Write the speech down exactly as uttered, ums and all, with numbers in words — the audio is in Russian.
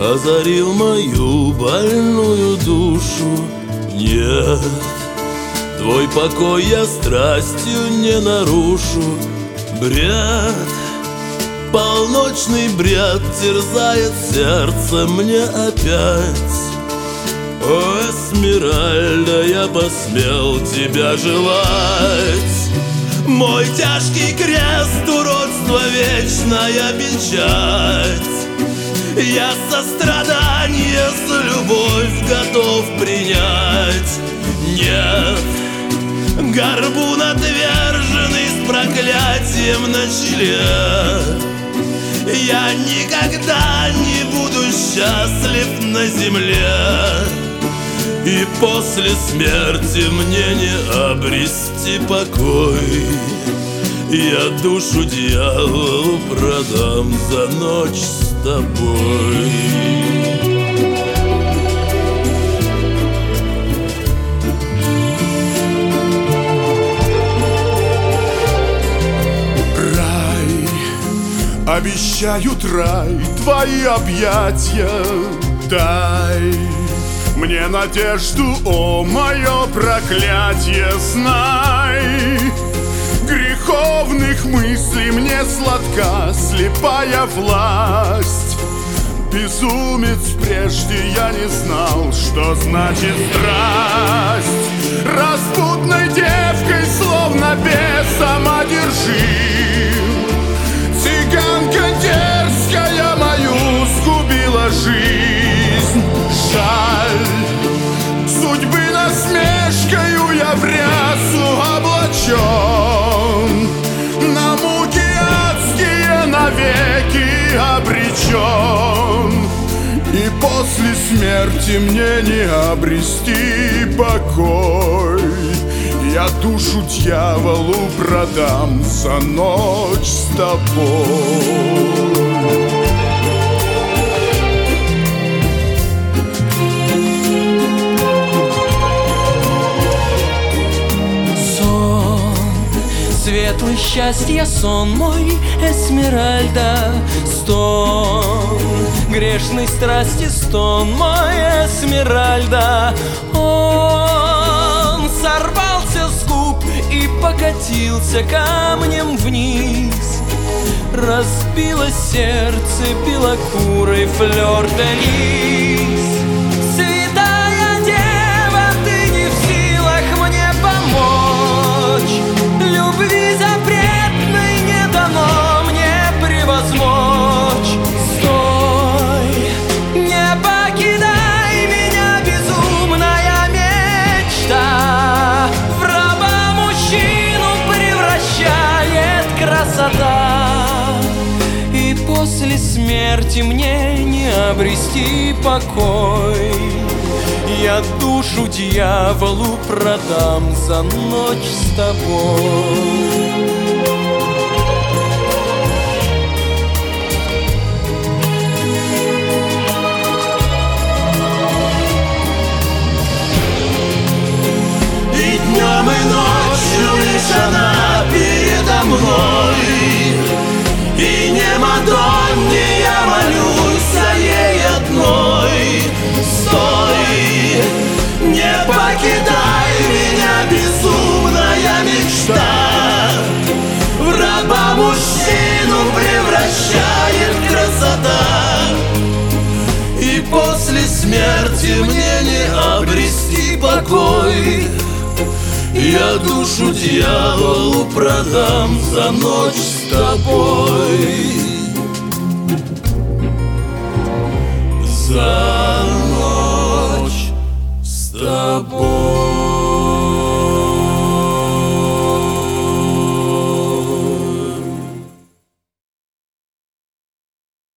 озарил мою больную душу. Нет, твой покой я страстью не нарушу. Бред, полночный бред терзает сердце мне опять. О, Эсмеральда, я посмел тебя желать. Мой тяжкий крест, уродство, вечная печать. Я сострадание за любовь готов принять. Нет, горбун отверженный с проклятием на челе. Я никогда не буду счастлив на земле. И после смерти мне не обрести покой. Я душу дьяволу продам за ночь с тобой. Рай, обещают рай, твои объятия дай мне надежду, о, мое проклятие, знай. Греховных мыслей мне сладка слепая власть. Безумец, прежде я не знал, что значит страсть. Распутной девкой, словно бесом одержим, цыганка дерзкая мою сгубила жизнь. Жаль, судьбы насмешкою я в рясу облачен, на муки адские навеки обречен. И после смерти мне не обрести покой. Я душу дьяволу продам за ночь с тобой. Светлый счастья сон мой, Эсмеральда, стон грешной страсти, стон мой, Эсмеральда. Он сорвался с губ и покатился камнем вниз. Разбилось сердце белокурой флёр-де-лис. Святая дева, ты не в силах мне помочь. Любви запретной не дано мне превозмочь. Стой, не покидай меня, безумная мечта. В раба мужчину превращает красота. И после смерти мне не обрести покой. Я душу дьяволу продам за ночь с тобой. И днем, и ночью лишь она передо мной. И не Мадонне я молюсь, а ей одной. Стой, не покидай меня, безумная мечта. В раба мужчину превращает красота. И после смерти мне не обрести покой. Я душу дьяволу продам за ночь с тобой. За